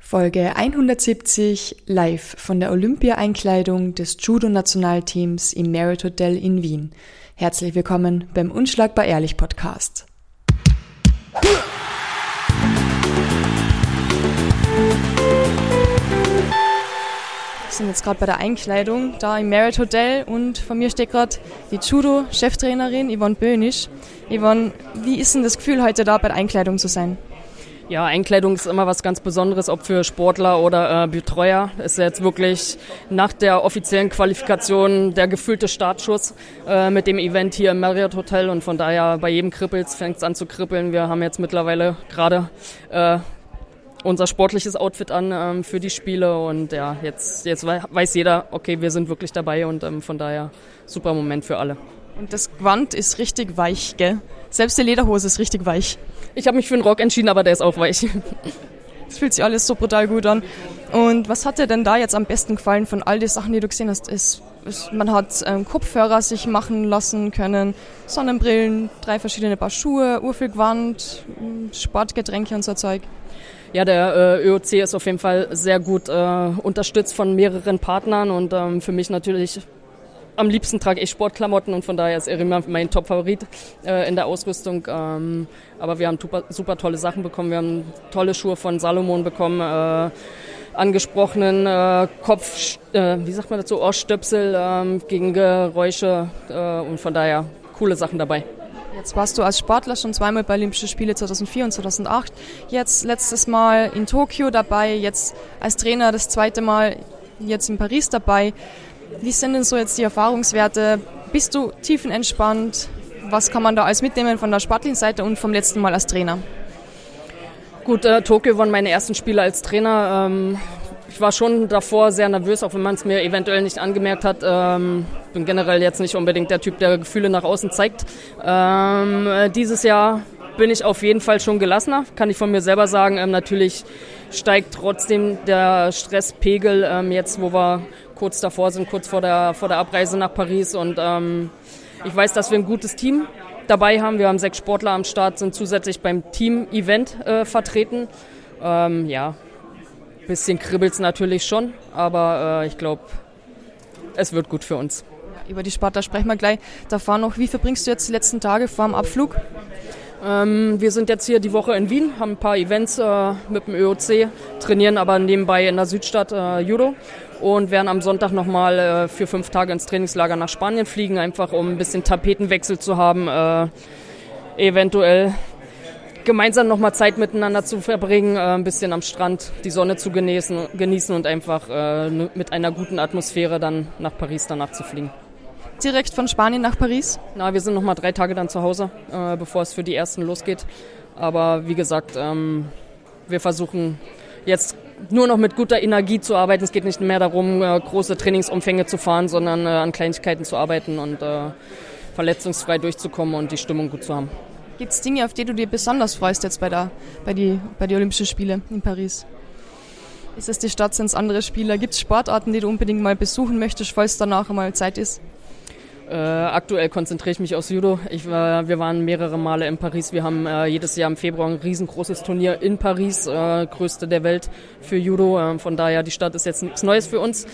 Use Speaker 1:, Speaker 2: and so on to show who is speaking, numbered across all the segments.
Speaker 1: Folge 170 live von der Olympia-Einkleidung des Judo-Nationalteams im Marriott Hotel in Wien. Herzlich willkommen beim Unschlagbar Ehrlich Podcast. Wir sind jetzt gerade bei der Einkleidung da im Marriott Hotel und vor mir steht gerade die Judo-Cheftrainerin Yvonne Bönisch. Yvonne, wie ist denn das Gefühl, heute da bei der Einkleidung zu sein?
Speaker 2: Ja, Einkleidung ist immer was ganz Besonderes, ob für Sportler oder Betreuer. Ist jetzt wirklich nach der offiziellen Qualifikation der gefühlte Startschuss mit dem Event hier im Marriott Hotel. Und von daher bei jedem fängt es an zu kribbeln. Wir haben jetzt mittlerweile gerade unser sportliches Outfit an für die Spiele. Und ja, jetzt weiß jeder, okay, wir sind wirklich dabei und von daher super Moment für alle.
Speaker 1: Und das Gewand ist richtig weich, gell? Selbst die Lederhose ist richtig weich.
Speaker 2: Ich habe mich für einen Rock entschieden, aber der ist auch weich.
Speaker 1: Das fühlt sich alles so brutal gut an. Und was hat dir denn da jetzt am besten gefallen von all den Sachen, die du gesehen hast? Man hat Kopfhörer sich machen lassen können, Sonnenbrillen, 3 verschiedene Paar Schuhe, urviel Gewand, Sportgetränke und so Zeug.
Speaker 2: Ja, der ÖOC ist auf jeden Fall sehr gut unterstützt von mehreren Partnern und für mich natürlich am liebsten trage ich Sportklamotten und von daher ist er immer mein Top-Favorit in der Ausrüstung. Aber wir haben super tolle Sachen bekommen. Wir haben tolle Schuhe von Salomon bekommen, angesprochenen Ohrstöpsel gegen Geräusche und von daher coole Sachen dabei.
Speaker 1: Jetzt warst du als Sportler schon zweimal bei Olympischen Spielen 2004 und 2008. Jetzt letztes Mal in Tokio dabei, jetzt als Trainer das zweite Mal jetzt in Paris dabei. Wie sind denn so jetzt die Erfahrungswerte? Bist du tiefenentspannt? Was kann man da alles mitnehmen von der sportlichen Seite und vom letzten Mal als Trainer?
Speaker 2: Gut, Tokio waren meine ersten Spiele als Trainer. Ich war schon davor sehr nervös, auch wenn man es mir eventuell nicht angemerkt hat. Bin generell jetzt nicht unbedingt der Typ, der Gefühle nach außen zeigt. Dieses Jahr bin ich auf jeden Fall schon gelassener, kann ich von mir selber sagen. Natürlich steigt trotzdem der Stresspegel jetzt, wo wir kurz davor sind, kurz vor der Abreise nach Paris. Und ich weiß, dass wir ein gutes Team dabei haben. Wir haben 6 Sportler am Start, sind zusätzlich beim Team-Event vertreten. Ja, ein bisschen kribbelt es natürlich schon, aber ich glaube, es wird gut für uns.
Speaker 1: Ja, über die Sportler sprechen wir gleich. Davor noch, wie verbringst du jetzt die letzten Tage vor dem Abflug?
Speaker 2: Wir sind jetzt hier die Woche in Wien, haben ein paar Events mit dem ÖOC, trainieren aber nebenbei in der Südstadt Judo und werden am Sonntag nochmal für 5 Tage ins Trainingslager nach Spanien fliegen, einfach um ein bisschen Tapetenwechsel zu haben, eventuell gemeinsam nochmal Zeit miteinander zu verbringen, ein bisschen am Strand die Sonne zu genießen und einfach mit einer guten Atmosphäre dann nach Paris danach zu fliegen.
Speaker 1: Direkt von Spanien nach Paris?
Speaker 2: Na, wir sind noch mal 3 Tage dann zu Hause, bevor es für die ersten losgeht. Aber wie gesagt, wir versuchen jetzt nur noch mit guter Energie zu arbeiten. Es geht nicht mehr darum, große Trainingsumfänge zu fahren, sondern an Kleinigkeiten zu arbeiten und verletzungsfrei durchzukommen und die Stimmung gut zu haben.
Speaker 1: Gibt es Dinge, auf die du dir besonders freust jetzt bei die Olympischen Spiele in Paris? Ist es die Stadt, sind es andere Spieler? Gibt es Sportarten, die du unbedingt mal besuchen möchtest, falls danach mal Zeit ist?
Speaker 2: Aktuell konzentriere ich mich aufs Judo. Wir waren mehrere Male in Paris. Wir haben jedes Jahr im Februar ein riesengroßes Turnier in Paris, größte der Welt für Judo. Von daher, die Stadt ist jetzt nichts Neues für uns.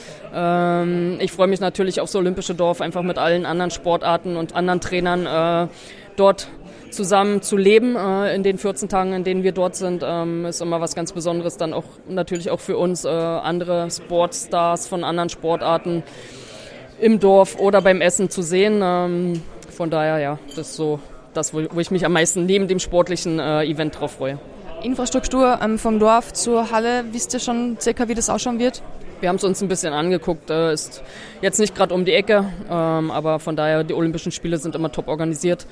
Speaker 2: Ich freue mich natürlich aufs Olympische Dorf, einfach mit allen anderen Sportarten und anderen Trainern dort zusammen zu leben. In den 14 Tagen, in denen wir dort sind, ist immer was ganz Besonderes. Dann auch natürlich auch für uns andere Sportstars von anderen Sportarten im Dorf oder beim Essen zu sehen. Von daher, ja, das ist so das, wo ich mich am meisten neben dem sportlichen Event drauf freue.
Speaker 1: Infrastruktur vom Dorf zur Halle, wisst ihr schon circa, wie das ausschauen wird?
Speaker 2: Wir haben es uns ein bisschen angeguckt, ist jetzt nicht gerade um die Ecke, aber von daher, die Olympischen Spiele sind immer top organisiert.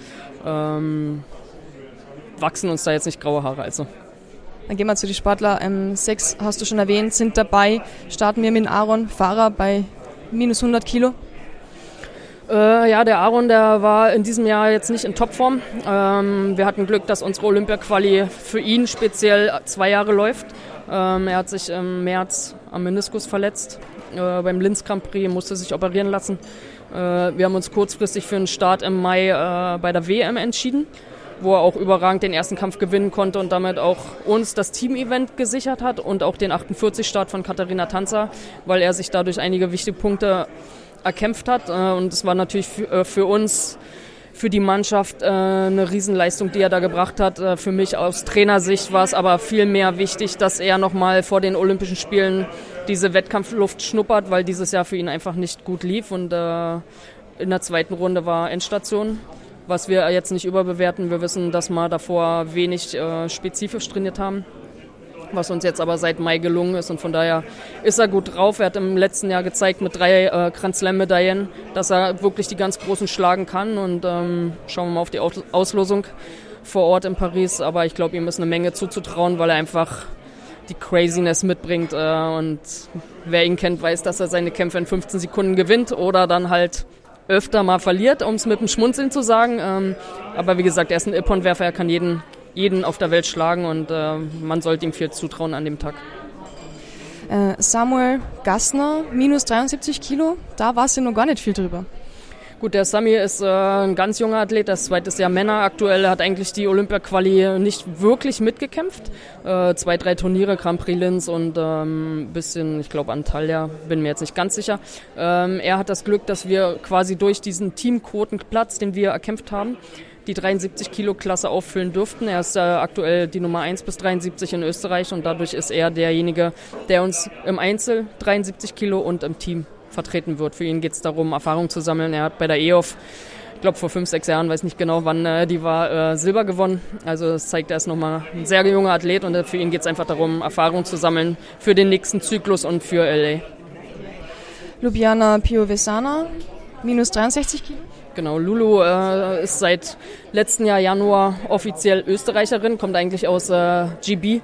Speaker 2: Wachsen uns da jetzt nicht graue Haare, also.
Speaker 1: Dann gehen wir zu den Sportlern. 6 hast du schon erwähnt, sind dabei. Starten wir mit Aaron, Fahrer bei minus 100 Kilo.
Speaker 2: Ja, der Aaron, der war in diesem Jahr jetzt nicht in Topform. Wir hatten Glück, dass unsere Olympia-Quali für ihn speziell 2 Jahre läuft. Er hat sich im März am Meniskus verletzt. Beim Linz Grand Prix musste sich operieren lassen. Wir haben uns kurzfristig für einen Start im Mai bei der WM entschieden. wo er auch überragend den ersten Kampf gewinnen konnte und damit auch uns das Team-Event gesichert hat und auch den 48-Start von Katharina Tanzer, weil er sich dadurch einige wichtige Punkte erkämpft hat. Und es war natürlich für uns, für die Mannschaft eine Riesenleistung, die er da gebracht hat. Für mich aus Trainersicht war es aber viel mehr wichtig, dass er nochmal vor den Olympischen Spielen diese Wettkampfluft schnuppert, weil dieses Jahr für ihn einfach nicht gut lief und in der zweiten Runde war Endstation, was wir jetzt nicht überbewerten. Wir wissen, dass wir davor wenig spezifisch trainiert haben, was uns jetzt aber seit Mai gelungen ist und von daher ist er gut drauf. Er hat im letzten Jahr gezeigt mit 3 Grand Slam-Medaillen, dass er wirklich die ganz Großen schlagen kann und schauen wir mal auf die Auslosung vor Ort in Paris, aber ich glaube, ihm ist eine Menge zuzutrauen, weil er einfach die Craziness mitbringt und wer ihn kennt, weiß, dass er seine Kämpfe in 15 Sekunden gewinnt oder dann halt öfter mal verliert, um es mit dem Schmunzeln zu sagen, aber wie gesagt, er ist ein Ippon-Werfer, er kann jeden auf der Welt schlagen und man sollte ihm viel zutrauen an dem Tag.
Speaker 1: Samuel Gassner, minus 73 Kilo, da war es ja noch gar nicht viel drüber.
Speaker 2: Gut, der Sami ist ein ganz junger Athlet, das zweites Jahr Männer. Aktuell hat eigentlich die Olympia-Quali nicht wirklich mitgekämpft. 2, 3 Turniere, Grand Prix Linz und ein bisschen, ich glaube, Antalya, bin mir jetzt nicht ganz sicher. Er hat das Glück, dass wir quasi durch diesen Teamquotenplatz, den wir erkämpft haben, die 73-Kilo-Klasse auffüllen durften. Er ist aktuell die Nummer 1 bis 73 in Österreich und dadurch ist er derjenige, der uns im Einzel 73 Kilo und im Team vertreten wird. Für ihn geht es darum, Erfahrung zu sammeln. Er hat bei der EOF, ich glaube vor 5, 6 Jahren, weiß nicht genau wann, die war Silber gewonnen. Also das zeigt, er ist nochmal ein sehr junger Athlet und für ihn geht es einfach darum, Erfahrung zu sammeln für den nächsten Zyklus und für LA.
Speaker 1: Ljubljana Piovesana, minus 63 Kilo.
Speaker 2: Genau, Lulu ist seit letzten Jahr Januar offiziell Österreicherin, kommt eigentlich aus GB.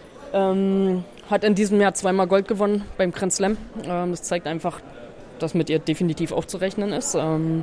Speaker 2: Hat in diesem Jahr 2-mal Gold gewonnen beim Grand Slam. Das zeigt einfach, dass mit ihr definitiv auch zu rechnen ist. Und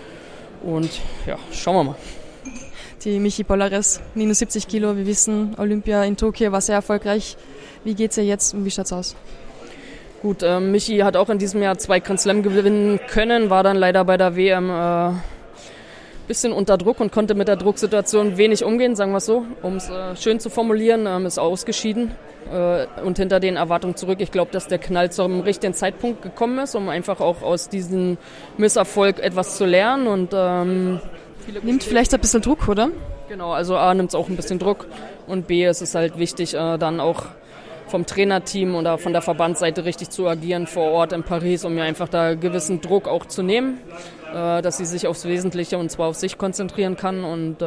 Speaker 2: ja, schauen wir mal.
Speaker 1: Die Michi Polares, minus 70 Kilo. Wir wissen, Olympia in Tokio war sehr erfolgreich. Wie geht's ihr jetzt und wie schaut's aus?
Speaker 2: Gut, Michi hat auch in diesem Jahr 2 Grand Slam gewinnen können, war dann leider bei der WM bisschen unter Druck und konnte mit der Drucksituation wenig umgehen, sagen wir es so, um es schön zu formulieren, ist ausgeschieden und hinter den Erwartungen zurück. Ich glaube, dass der Knall zum richtigen Zeitpunkt gekommen ist, um einfach auch aus diesem Misserfolg etwas zu lernen und
Speaker 1: nimmt vielleicht ein bisschen Druck, oder?
Speaker 2: Genau, also A nimmt es auch ein bisschen Druck und B ist es halt wichtig, dann auch vom Trainerteam oder von der Verbandsseite richtig zu agieren vor Ort in Paris, um mir einfach da gewissen Druck auch zu nehmen, dass sie sich aufs Wesentliche und zwar auf sich konzentrieren kann und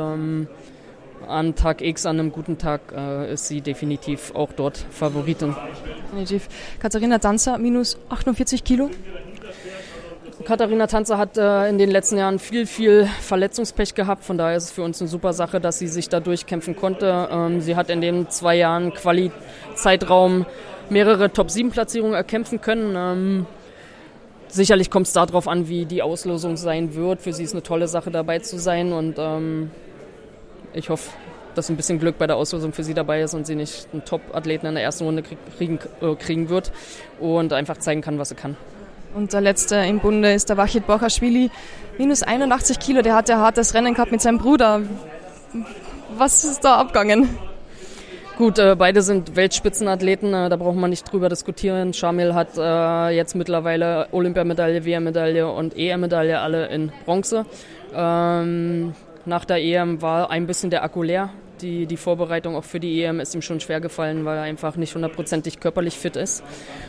Speaker 2: an Tag X, an einem guten Tag, ist sie definitiv auch dort Favoritin.
Speaker 1: Definitiv. Katharina Tanzer, minus 48 Kilo.
Speaker 2: Katharina Tanzer hat in den letzten Jahren viel Verletzungspech gehabt. Von daher ist es für uns eine super Sache, dass sie sich da durchkämpfen konnte. Sie hat in den 2 Jahren Quali-Zeitraum mehrere Top-7-Platzierungen erkämpfen können. Sicherlich kommt es darauf an, wie die Auslosung sein wird. Für sie ist eine tolle Sache, dabei zu sein. Und ich hoffe, dass ein bisschen Glück bei der Auslosung für sie dabei ist und sie nicht einen Top-Athleten in der ersten Runde kriegen wird und einfach zeigen kann, was sie kann.
Speaker 1: Und der letzte im Bunde ist der Wachid Borchashvili, minus 81 Kilo. Der hat ja hartes Rennen gehabt mit seinem Bruder. Was ist da abgegangen?
Speaker 2: Gut, beide sind Weltspitzenathleten, da braucht man nicht drüber diskutieren. Shamil hat jetzt mittlerweile Olympiamedaille, WM-Medaille und EM-Medaille alle in Bronze. Nach der EM war ein bisschen der Akku leer. Die Vorbereitung auch für die EM ist ihm schon schwer gefallen, weil er einfach nicht 100%ig körperlich fit ist.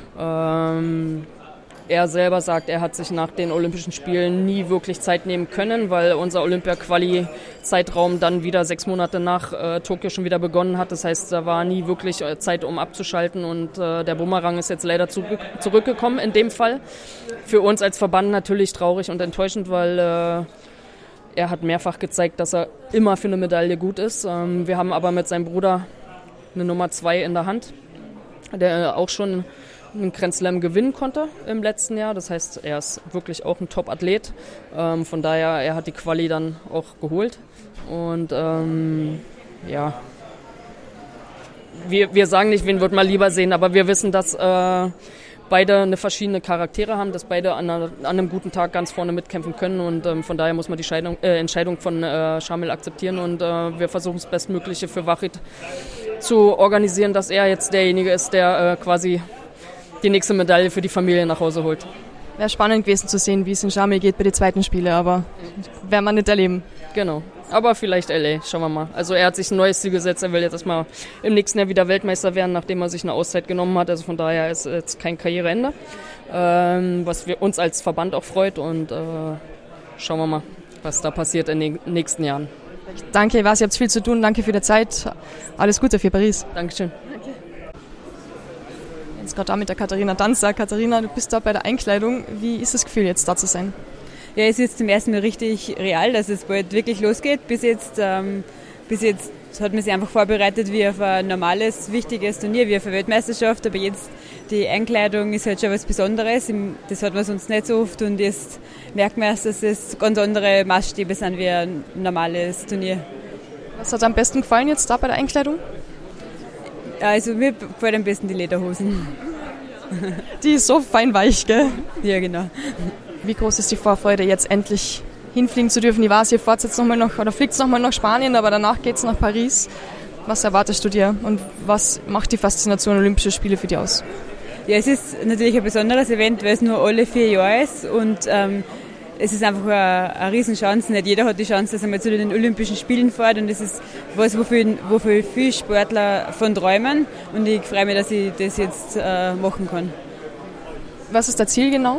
Speaker 2: Er selber sagt, er hat sich nach den Olympischen Spielen nie wirklich Zeit nehmen können, weil unser Olympia-Quali-Zeitraum dann wieder 6 Monate nach Tokio schon wieder begonnen hat. Das heißt, da war nie wirklich Zeit, um abzuschalten und der Bumerang ist jetzt leider zurückgekommen in dem Fall. Für uns als Verband natürlich traurig und enttäuschend, weil er hat mehrfach gezeigt, dass er immer für eine Medaille gut ist. Wir haben aber mit seinem Bruder eine Nummer 2 in der Hand, der auch schon einen Grand Slam gewinnen konnte im letzten Jahr. Das heißt, er ist wirklich auch ein Top-Athlet. Von daher, er hat die Quali dann auch geholt. Und ja, wir sagen nicht, wen wird man lieber sehen, aber wir wissen, dass bei beide eine verschiedene Charaktere haben, dass beide an einem guten Tag ganz vorne mitkämpfen können und von daher muss man die Entscheidung von Shamil akzeptieren und wir versuchen das Bestmögliche für Wahid zu organisieren, dass er jetzt derjenige ist, der quasi die nächste Medaille für die Familie nach Hause holt.
Speaker 1: Wäre spannend gewesen zu sehen, wie es in Shamil geht bei den zweiten Spielen, aber werden wir nicht erleben.
Speaker 2: Genau, aber vielleicht LA, schauen wir mal. Also er hat sich ein neues Ziel gesetzt, er will jetzt erstmal im nächsten Jahr wieder Weltmeister werden, nachdem er sich eine Auszeit genommen hat. Also von daher ist jetzt kein Karriereende, was wir uns als Verband auch freut und schauen wir mal, was da passiert in den nächsten Jahren.
Speaker 1: Danke, ich weiß, ihr habt viel zu tun, danke für die Zeit, alles Gute für Paris.
Speaker 2: Dankeschön.
Speaker 1: Jetzt gerade da mit der Katharina Danzer. Katharina, du bist da bei der Einkleidung. Wie ist das Gefühl, jetzt da zu sein?
Speaker 3: Ja, es ist jetzt zum ersten Mal richtig real, dass es bald wirklich losgeht. Bis jetzt hat man sich einfach vorbereitet wie auf ein normales, wichtiges Turnier, wie auf eine Weltmeisterschaft. Aber jetzt die Einkleidung ist halt schon was Besonderes. Das hat man sonst nicht so oft und jetzt merkt man erst, dass es ganz andere Maßstäbe sind wie ein normales Turnier.
Speaker 1: Was hat am besten gefallen jetzt da bei der Einkleidung?
Speaker 3: Also mir gefallen am besten die Lederhosen.
Speaker 1: Die ist so fein weich, gell?
Speaker 3: Ja, genau.
Speaker 1: Wie groß ist die Vorfreude, jetzt endlich hinfliegen zu dürfen? Ich weiß, ihr fahrt jetzt fliegt nochmal nach Spanien, aber danach geht es nach Paris. Was erwartest du dir und was macht die Faszination Olympische Spiele für dich aus?
Speaker 3: Ja, es ist natürlich ein besonderes Event, weil es nur alle 4 Jahre ist und es ist einfach eine Riesenchance. Nicht jeder hat die Chance, dass er mal zu den Olympischen Spielen fährt und das ist was, wofür viele Sportler von träumen und ich freue mich, dass ich das jetzt machen kann.
Speaker 1: Was ist das Ziel genau?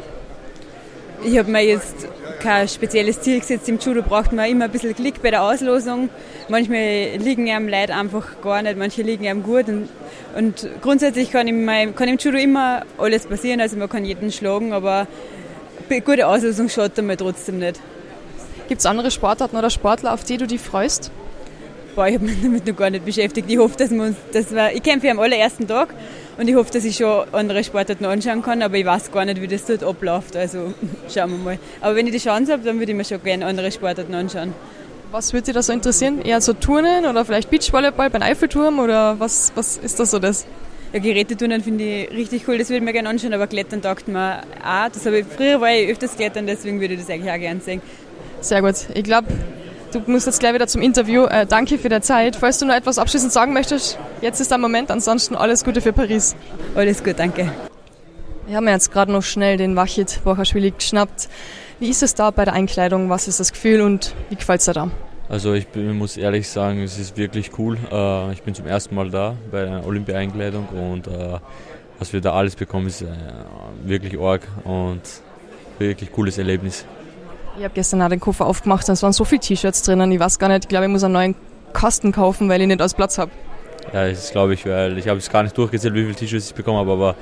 Speaker 3: Ich habe mir jetzt kein spezielles Ziel gesetzt. Im Judo braucht man immer ein bisschen Glück bei der Auslosung. Manchmal liegen einem Leute einfach gar nicht, manche liegen einem gut. Und grundsätzlich kann im Judo immer alles passieren, also man kann jeden schlagen, aber eine gute Auslosung schadet einmal trotzdem nicht.
Speaker 1: Gibt es andere Sportarten oder Sportler, auf die du dich freust?
Speaker 3: Ich habe mich damit noch gar nicht beschäftigt. Ich hoffe, ich kämpfe am allerersten Tag und ich hoffe, dass ich schon andere Sportarten anschauen kann, aber ich weiß gar nicht, wie das dort abläuft. Also schauen wir mal. Aber wenn ich die Chance habe, dann würde ich mir schon gerne andere Sportarten anschauen. Was würde dich da so interessieren? Eher so Turnen oder vielleicht Beachvolleyball beim Eiffelturm oder was ist das so das? Ja, Geräteturnen finde ich richtig cool, das würde ich mir gerne anschauen, aber Klettern taugt mir auch. Früher war ich öfters klettern, deswegen würde ich das eigentlich auch gerne sehen. Sehr gut. Ich glaube, du musst jetzt gleich wieder zum Interview. Danke für die Zeit. Falls du noch etwas abschließend sagen möchtest, jetzt ist der Moment. Ansonsten alles Gute für Paris. Alles gut, danke. Wir haben jetzt gerade noch schnell den Wahid Boghaschwili geschnappt. Wie ist es da bei der Einkleidung? Was ist das Gefühl und wie gefällt es dir da?
Speaker 4: Also ich muss ehrlich sagen, es ist wirklich cool. Ich bin zum ersten Mal da bei der Olympia-Einkleidung und was wir da alles bekommen, ist wirklich arg und wirklich cooles Erlebnis.
Speaker 1: Ich habe gestern auch den Koffer aufgemacht und es waren so viele T-Shirts drinnen. Ich weiß gar nicht, ich glaube, ich muss einen neuen Kasten kaufen, weil ich nicht alles Platz habe.
Speaker 4: Ja, das glaube ich, weil ich habe es gar nicht durchgezählt, wie viele T-Shirts ich bekommen habe, aber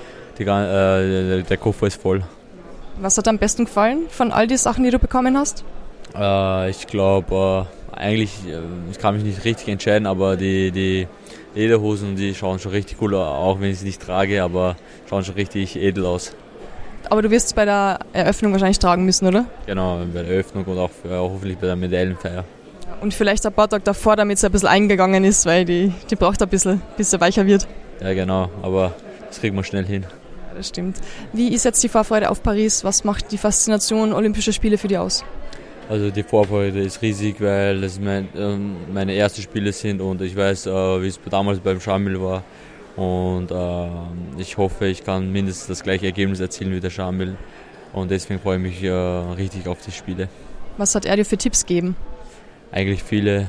Speaker 4: der Koffer ist voll. Was hat dir am besten gefallen von all den Sachen, die du bekommen hast? Ich glaube, eigentlich, ich kann mich nicht richtig entscheiden, aber die Lederhosen, die schauen schon richtig cool aus, auch wenn ich sie nicht trage, aber schauen schon richtig edel aus. Aber du wirst es bei der Eröffnung wahrscheinlich tragen müssen, oder? Genau, bei der Eröffnung und auch hoffentlich bei der Medaillenfeier. Und vielleicht ein paar Tage davor, damit es ein bisschen eingegangen ist, weil die braucht ein bisschen, bis sie weicher wird. Ja, genau, aber das kriegen wir schnell hin. Ja, das stimmt. Wie ist jetzt die Vorfreude auf Paris? Was macht die Faszination Olympische Spiele für dich aus? Also die Vorfreude ist riesig, weil es meine ersten Spiele sind und ich weiß, wie es damals beim Shamil war. Und ich hoffe, ich kann mindestens das gleiche Ergebnis erzielen wie der Shamil. Und deswegen freue ich mich richtig auf die Spiele. Was hat er dir für Tipps gegeben? Eigentlich viele,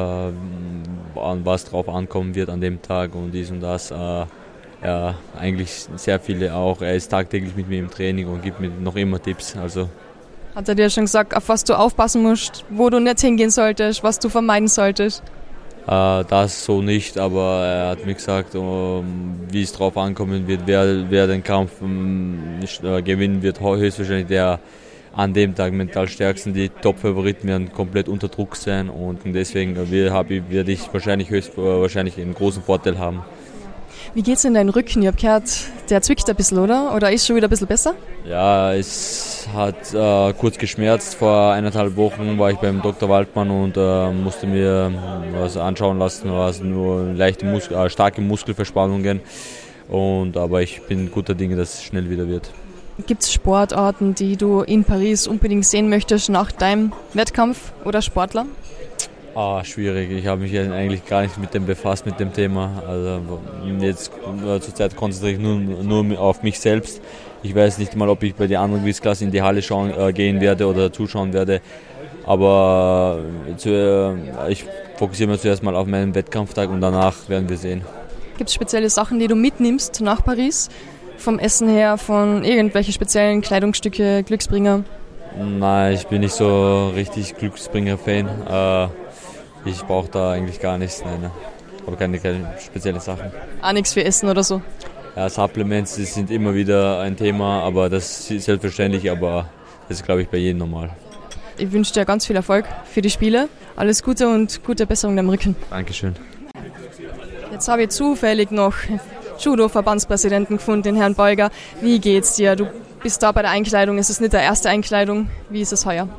Speaker 4: was drauf ankommen wird an dem Tag und dies und das. Ja, eigentlich sehr viele auch. Er ist tagtäglich mit mir im Training und gibt mir noch immer Tipps. Also. Hat er dir schon gesagt, auf was du aufpassen musst, wo du nicht hingehen solltest, was du vermeiden solltest? Das so nicht, aber er hat mir gesagt, wie es drauf ankommen wird, wer den Kampf gewinnen wird, höchstwahrscheinlich der an dem Tag mental stärksten. Die Top-Favoriten werden komplett unter Druck sein und deswegen werde ich höchstwahrscheinlich einen großen Vorteil haben. Wie geht's in deinen Rücken? Ich habe gehört, der zwickt ein bisschen, oder? Oder ist schon wieder ein bisschen besser? Ja, es hat kurz geschmerzt. Vor 1,5 Wochen war ich beim Dr. Waldmann und musste mir was anschauen lassen. War es nur leichte starke Muskelverspannungen. Aber ich bin guter Dinge, dass es schnell wieder wird.
Speaker 1: Gibt es Sportarten, die du in Paris unbedingt sehen möchtest nach deinem Wettkampf oder Sportler?
Speaker 4: Schwierig. Ich habe mich eigentlich gar nicht mit dem befasst, mit dem Thema. Also jetzt zurzeit konzentriere ich nur auf mich selbst. Ich weiß nicht mal, ob ich bei den anderen Gewichtsklassen in die Halle gehen werde oder zuschauen werde. Aber ich fokussiere mich zuerst mal auf meinen Wettkampftag und danach werden wir sehen.
Speaker 1: Gibt es spezielle Sachen, die du mitnimmst nach Paris? Vom Essen her, von irgendwelche speziellen Kleidungsstücke, Glücksbringer?
Speaker 4: Nein, ich bin nicht so richtig Glücksbringer-Fan. Ich brauche da eigentlich gar nichts. Nein. Aber keine speziellen Sachen.
Speaker 1: Nichts für Essen oder so?
Speaker 4: Ja, Supplements, das sind immer wieder ein Thema, aber das ist selbstverständlich, aber das ist, glaube ich, bei jedem normal.
Speaker 1: Ich wünsche dir ganz viel Erfolg für die Spiele. Alles Gute und gute Besserung am Rücken.
Speaker 4: Dankeschön.
Speaker 1: Jetzt habe ich zufällig noch Judo-Verbandspräsidenten gefunden, den Herrn Beuger. Wie geht's dir? Du bist da bei der Einkleidung. Es ist nicht die erste Einkleidung. Wie ist es heuer?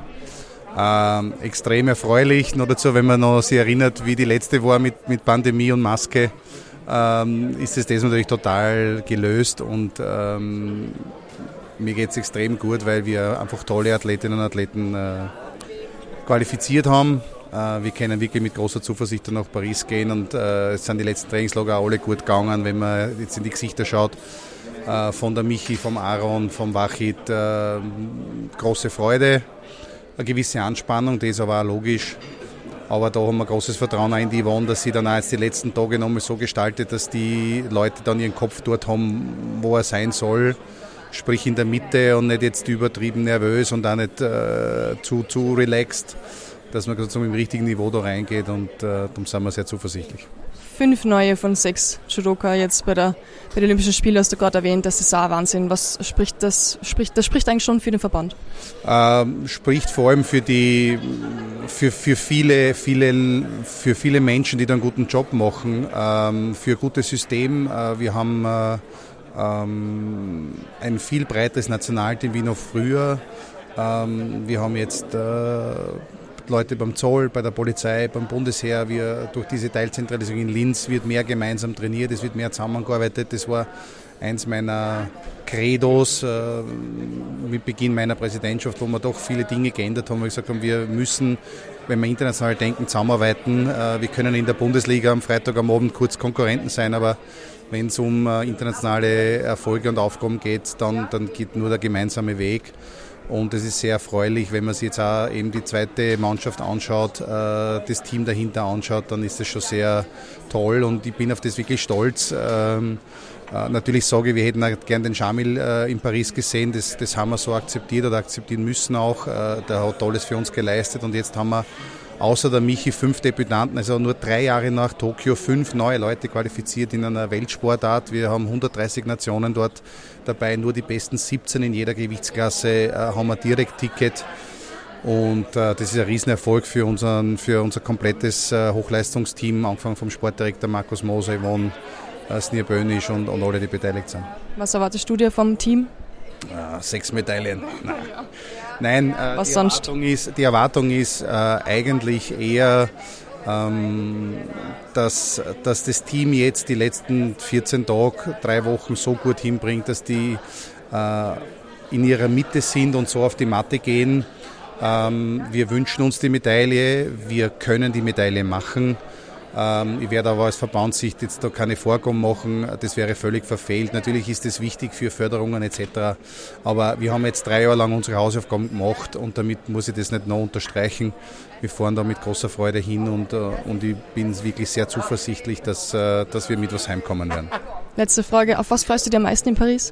Speaker 5: Extrem erfreulich. Noch dazu, wenn man noch sich erinnert, wie die letzte war mit Pandemie und Maske, ist es das natürlich total gelöst und mir geht es extrem gut, weil wir einfach tolle Athletinnen und Athleten qualifiziert haben. Wir können wirklich mit großer Zuversicht nach Paris gehen und es sind die letzten Trainingslager auch alle gut gegangen, wenn man jetzt in die Gesichter schaut. Von der Michi, vom Aaron, vom Wachit, große Freude, eine gewisse Anspannung, das ist aber auch logisch. Aber da haben wir großes Vertrauen in die Yvonne, dass sie dann auch jetzt die letzten Tage nochmal so gestaltet, dass die Leute dann ihren Kopf dort haben, wo er sein soll. Sprich in der Mitte und nicht jetzt übertrieben nervös und auch nicht zu relaxed, dass man sozusagen im richtigen Niveau da reingeht und darum sind wir sehr zuversichtlich.
Speaker 1: 5 neue von 6 Judoka jetzt bei den Olympischen Spielen, hast du gerade erwähnt, das ist auch Wahnsinn. Was spricht das spricht eigentlich schon für den Verband?
Speaker 5: Spricht vor allem für viele Menschen, die da einen guten Job machen, für ein gutes System. Wir haben ein viel breiteres Nationalteam wie noch früher. Wir haben jetzt Leute beim Zoll, bei der Polizei, beim Bundesheer. Durch diese Teilzentralisierung in Linz wird mehr gemeinsam trainiert, es wird mehr zusammengearbeitet. Das war eins meiner Credos mit Beginn meiner Präsidentschaft, wo wir doch viele Dinge geändert haben, wo wir gesagt haben, wir müssen, wenn wir international denken, zusammenarbeiten. Wir können in der Bundesliga am Freitag am Abend kurz Konkurrenten sein, aber wenn es um internationale Erfolge und Aufgaben geht, dann geht nur der gemeinsame Weg. Und es ist sehr erfreulich, wenn man sich jetzt auch eben die zweite Mannschaft anschaut, das Team dahinter anschaut, dann ist das schon sehr toll und ich bin auf das wirklich stolz. Natürlich sage ich, wir hätten auch gern den Jamil in Paris gesehen, das haben wir so akzeptiert oder akzeptieren müssen auch. Der hat Tolles für uns geleistet und jetzt haben wir außer der Michi 5 Debütanten, also nur 3 Jahre nach Tokio 5 neue Leute qualifiziert in einer Weltsportart. Wir haben 130 Nationen dort dabei, nur die besten 17 in jeder Gewichtsklasse haben ein Direktticket. Und das ist ein Riesenerfolg für unser komplettes Hochleistungsteam, angefangen vom Sportdirektor Markus Moser, Yvonne Snir Bönisch und alle, die beteiligt sind.
Speaker 1: Was erwartest du dir vom Team?
Speaker 5: 6 Medaillen. Nein, die Erwartung ist eigentlich eher, dass das Team jetzt die letzten 14 Tage, 3 Wochen so gut hinbringt, dass die in ihrer Mitte sind und so auf die Matte gehen. Wir wünschen uns die Medaille, wir können die Medaille machen. Ich werde aber als Verbandssicht jetzt da keine Vorgaben machen, das wäre völlig verfehlt. Natürlich ist es wichtig für Förderungen etc. Aber wir haben jetzt 3 Jahre lang unsere Hausaufgaben gemacht und damit muss ich das nicht noch unterstreichen. Wir fahren da mit großer Freude hin und ich bin wirklich sehr zuversichtlich, dass wir mit was heimkommen werden.
Speaker 1: Letzte Frage, auf was freust du dir am meisten in Paris?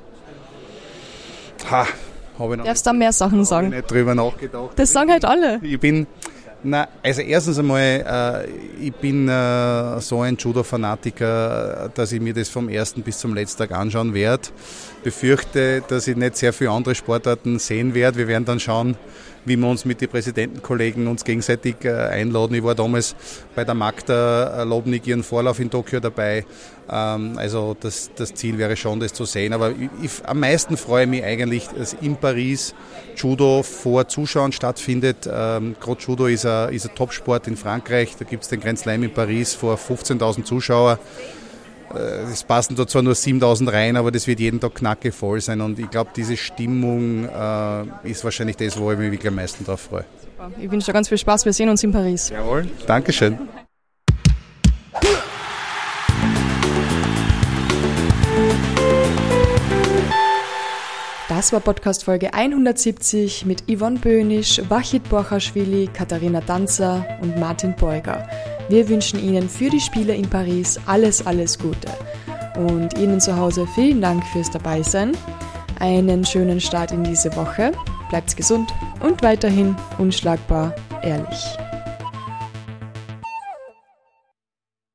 Speaker 1: Darfst du da mehr Sachen sagen?
Speaker 5: Habe ich nicht drüber nachgedacht.
Speaker 1: Das sagen halt alle.
Speaker 5: Also erstens einmal, ich bin so ein Judo-Fanatiker, dass ich mir das vom ersten bis zum letzten Tag anschauen werde. Befürchte, dass ich nicht sehr viele andere Sportarten sehen werde. Wir werden dann schauen, wie wir uns mit den Präsidentenkollegen uns gegenseitig einladen. Ich war damals bei der Magda Lobnik ihren Vorlauf in Tokio dabei. Also das Ziel wäre schon, das zu sehen. Aber am meisten freue ich mich eigentlich, dass in Paris Judo vor Zuschauern stattfindet. Gerade Judo ist ein Topsport in Frankreich. Da gibt es den Grand Slam in Paris vor 15.000 Zuschauern. es passen da zwar nur 7.000 rein, aber das wird jeden Tag knackevoll sein und ich glaube, diese Stimmung ist wahrscheinlich das, wo ich mich wirklich am meisten drauf freue.
Speaker 1: Super. Ich wünsche dir ganz viel Spaß, wir sehen uns in Paris.
Speaker 5: Jawohl, Dankeschön.
Speaker 1: Das war Podcast-Folge 170 mit Yvonne Böhnisch, Wachit Borchashvili, Katharina Danzer und Martin Beuger. Wir wünschen Ihnen für die Spiele in Paris alles Gute. Und Ihnen zu Hause vielen Dank fürs Dabeisein. Einen schönen Start in diese Woche. Bleibt gesund und weiterhin unschlagbar ehrlich.